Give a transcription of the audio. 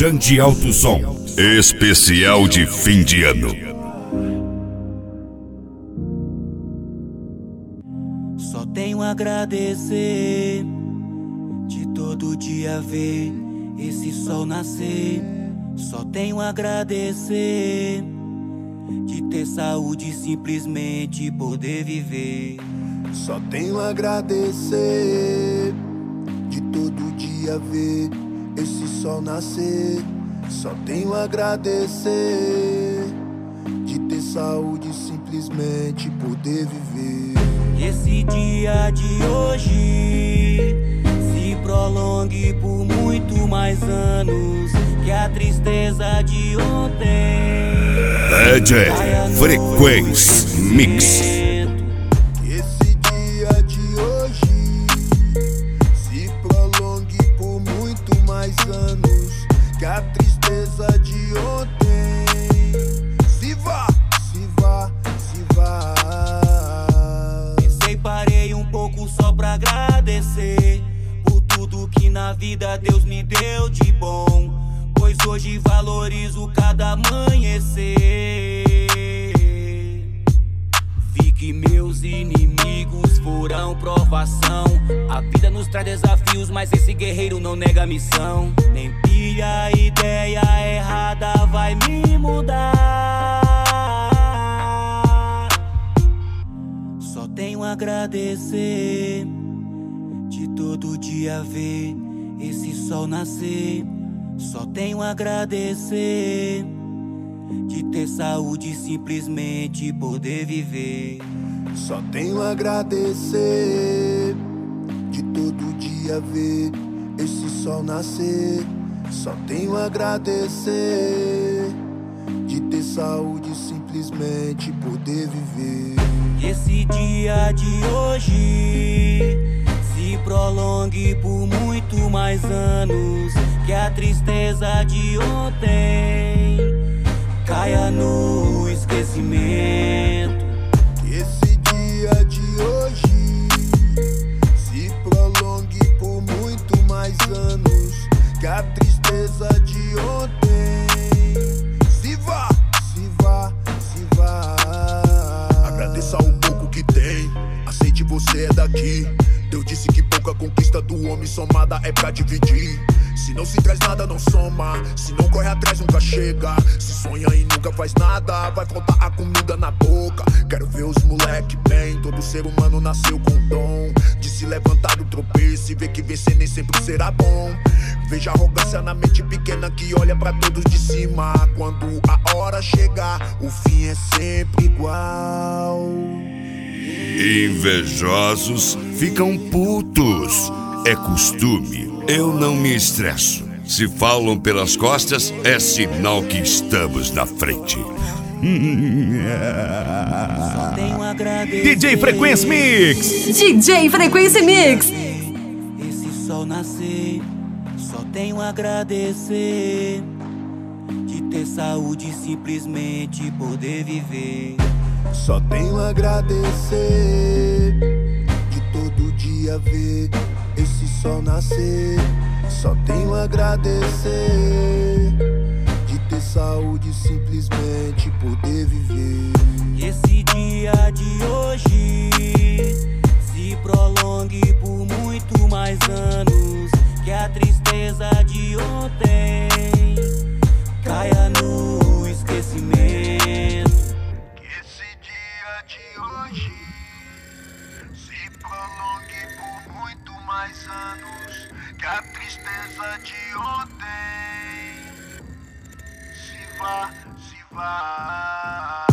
Grande Alto Som. Especial de fim de ano. Só tenho a agradecer de todo dia ver esse sol nascer. Só tenho a agradecer de ter saúde e simplesmente poder viver. Só tenho a agradecer de todo dia ver esse sol nascer. Só tenho a agradecer de ter saúde e simplesmente poder viver. Esse dia de hoje se prolongue por muito mais anos que a tristeza de ontem. DJ Frequency Mix. Esse dia de hoje se prolongue por muito mais anos que a tristeza de ontem. Se vá, se vá, se vá. Pensei, parei um pouco só pra agradecer por tudo que na vida Deus me deu de bom, pois hoje valorizo cada amanhecer. Vi que meus inimigos foram provação. A vida nos traz desafios, mas esse guerreiro não nega a missão. Nem pilha a ideia errada vai me mudar. Só tenho a agradecer de todo dia ver esse sol nascer. Só tenho a agradecer de ter saúde e simplesmente poder viver. Só tenho a agradecer de todo dia ver esse sol nascer. Só tenho a agradecer de ter saúde e simplesmente poder viver. Esse dia de hoje se prolongue por muito mais anos que a tristeza de ontem caia no esquecimento. Esse dia de hoje se prolongue por muito mais anos que a tristeza de ontem. Se vá, se vá, se vá. Agradeça o pouco que tem, aceite você é daqui. Deus disse que pouca conquista do homem somada é pra dividir. Se não se traz nada, não soma. Se não corre atrás, nunca chega. Se sonha e nunca faz nada, vai faltar a comida na boca. Quero ver os moleque bem. Todo ser humano nasceu com dom de se levantar do tropeço e ver que vencer nem sempre será bom. Veja a arrogância na mente pequena que olha pra todos de cima. Quando a hora chegar, o fim é sempre igual. Invejosos ficam putos. É costume. Eu não me estresso. Se falam pelas costas, é sinal que estamos na frente. Só tenho a agradecer DJ Frequency Mix. DJ Frequency Mix. esse sol nascer. Só tenho a agradecer de ter saúde e simplesmente poder viver. Só tenho a agradecer de todo dia ver esse sol nascer. Só tenho a agradecer de ter saúde e simplesmente poder viver. Esse dia de hoje se prolongue por muito mais anos que a tristeza de ontem caia no esquecimento. Esse dia de hoje se prolongue por muito mais anos que a tristeza de ontem. Se vá, se vá.